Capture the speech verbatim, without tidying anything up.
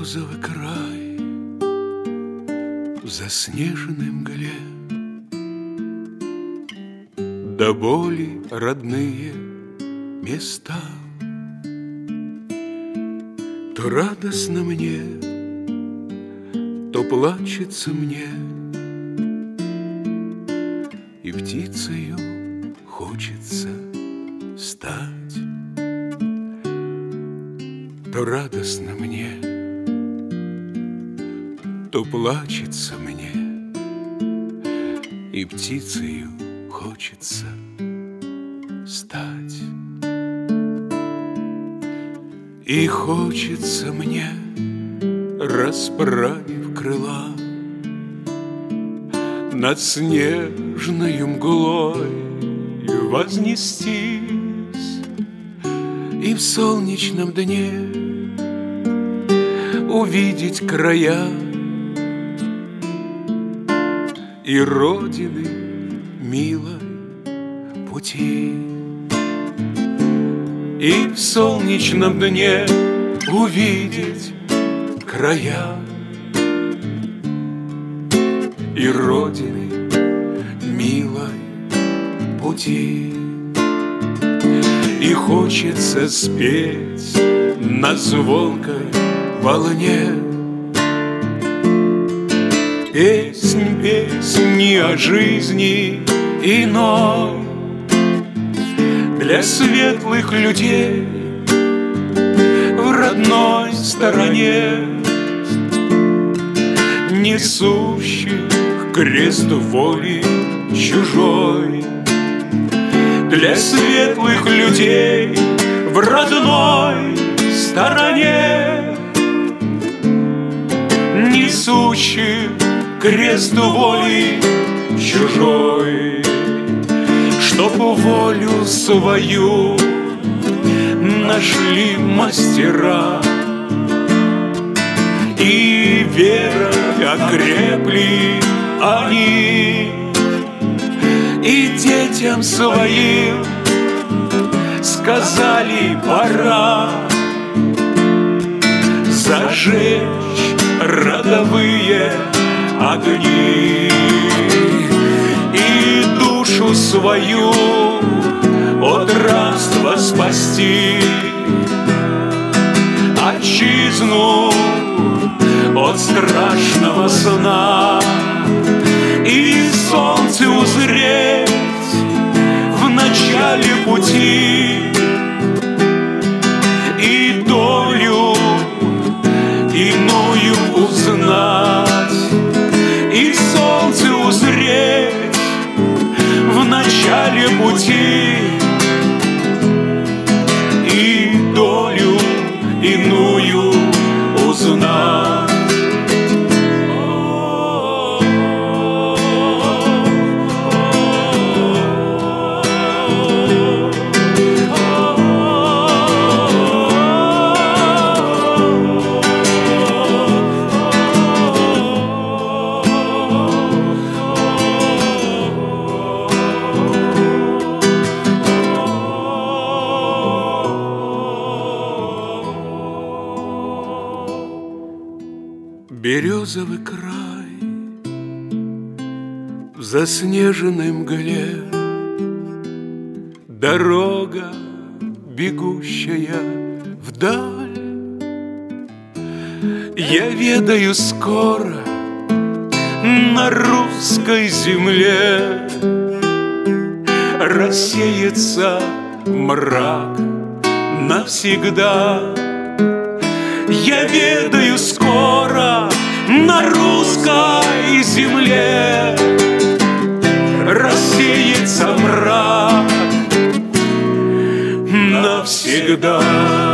Березовый край в заснеженной мгле, до боли родные места. То радостно мне, то плачется мне, и птицею хочется стать. То радостно мне, то плачется мне, и птицею хочется стать. И хочется мне, расправив крыла, над снежною мглой вознестись и в солнечном дне увидеть края и родины милой пути. И в солнечном дне увидеть края и родины милой пути. И хочется спеть на звонкой волне песнь, песни о жизни иной для светлых людей в родной стороне, несущих крест воли чужой. Для светлых людей в родной стороне, несущих крест воли чужой. Чтоб волю свою нашли мастера и верой окрепли они, и детям своим сказали: пора зажечь родовые огни и душу свою от рабства спасти, отчизну от страшного сна, и солнце узреть в начале пути, и долю иную узнать, и солнце узреть в начале пути, и долю иную узнать. Березовый край в заснеженной мгле, дорога, бегущая вдаль. Я ведаю, скоро на русской земле рассеется мрак навсегда. Я ведаю, скоро на русской земле рассеется мрак навсегда.